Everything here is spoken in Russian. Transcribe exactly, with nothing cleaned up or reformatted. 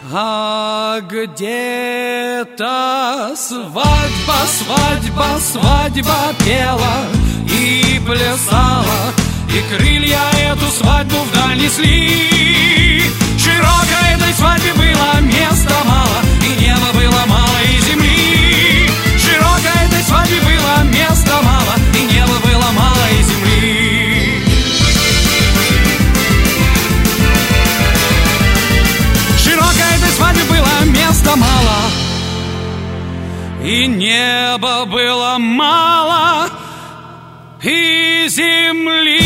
А где-то свадьба, свадьба, свадьба пела и плясала, и крылья эту свадьбу вдаль несли. Широкой этой свадьбе было места мало, и неба было мало, и земли. Широкой этой свадьбе было места мало, и неба было мало, и земли. Широкой этой свадьбе было места мало, и неба было мало, и земли.